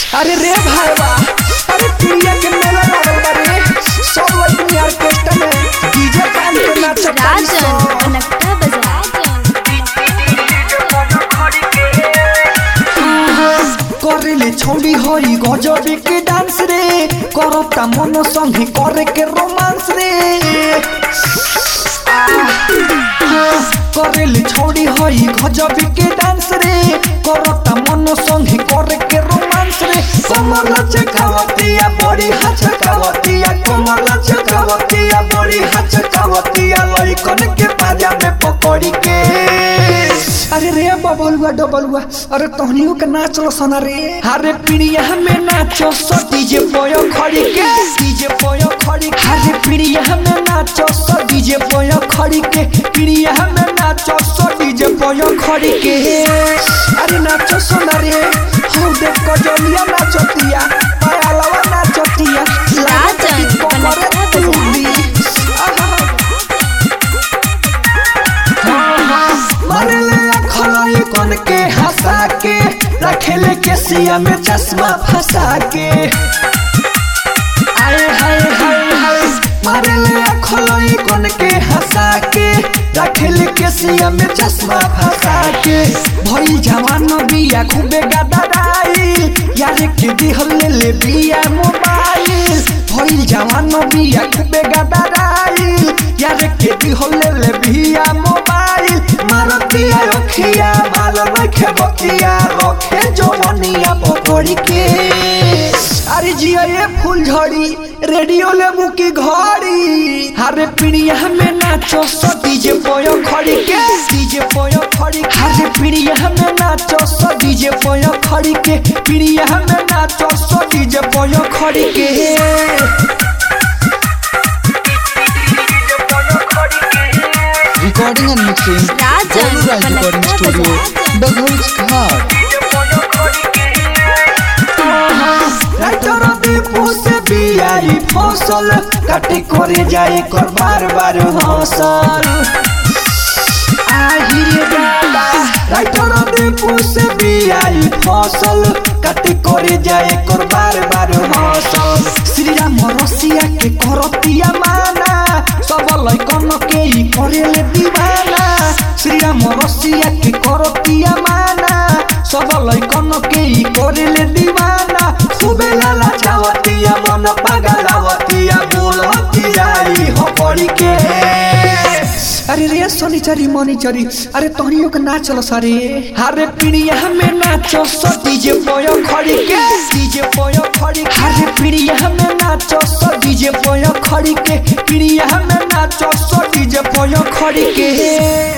अरे रे भाईवा अरे पिड़िया के मेला लागल बा रे सब लड़की ऑर्केस्ट्रा में डीजे कान पे नाचत राजन बनकटा बजा करेले छौड़ी होई गजब के डांस रे करता मन संगे करे के रोमांस रे करेले छौड़ी होई गजब के डांस रे करता मन संगे करे के रोमांस रे कमर चकावतिया बड़ी हचकावतिया कमर चकावतिया बड़ी हचकावतिया लइकन के पाजा में पकड़ी के अरे रे बबलुआ डबलुआ अरे तोहनियो के नाच लो सना रे अरे पिड़िया में नाचो सो डीजे पोयो खड़ी के डीजे पोयो खड़ी अरे पिड़िया में नाचो सो डीजे पोयो खड़ी के पिड़िया में नाचो सो डीजे पोयो खड़ी के अरे नाचो सना रे हो देख कजलिया नाचतिया पायलवा नाचतिया राजन बनकटा बजा कौन के हंसा के रखेले के सिया में चश्मा फंसा के आए हाय हाय हाय मारे ले खलोई कौन के हंसा के रखेले के सिया में चश्मा फंसा के भई जवान बिया खूबे गदराई यार के दिहल ले बिया मोबाइल भई जवान बिया खूबे गदराई यार के दिहल ले बिया मोबाइल मारतिया रखिया माल रखे बकिया रखे जवानिया पकड़ी के अरे जिया ये फूल झड़ी रेडियो ले मुकी घड़ी हरे पिड़िया में नाचो सो डीजे पोयो खड़ी के डीजे पोयो खड़ी हरे पिड़िया में नाचो सो डीजे पोयो खड़ी के पिड़िया में नाचो सो डीजे पोयो खड़ी के Recording and mixing Rajan Recording Bankata Studio बजा Baghouz Ghat राइटर दीपू से बियाई फसल काटे करे जाए कर बार बार हौसल आहिरे दादा राइटर दीपू से बियाई फसल काटे करे जाए कर बार बार हौसल श्री राम रसिया के करतिया माना सब लइकन के ही करेले दीवाना श्री राम रसिया के करतिया माना सब लइकन के ही करेले दीवाना खूबे लाला चावतिया मन पागलावतिया बोलतिया ई हो पड़ी के अरे रे सोनीचरी मनीचरी अरे तोहनियो के नाच लो सारे अरे पिड़िया में नाचो सो डीजे पोयो खड़ी के डीजे पोयो खड़ी अरे पिड़िया में नाचो सो डीजे पोयो खड़ी के पिड़िया में नाचो सो डीजे पोयो खड़ी के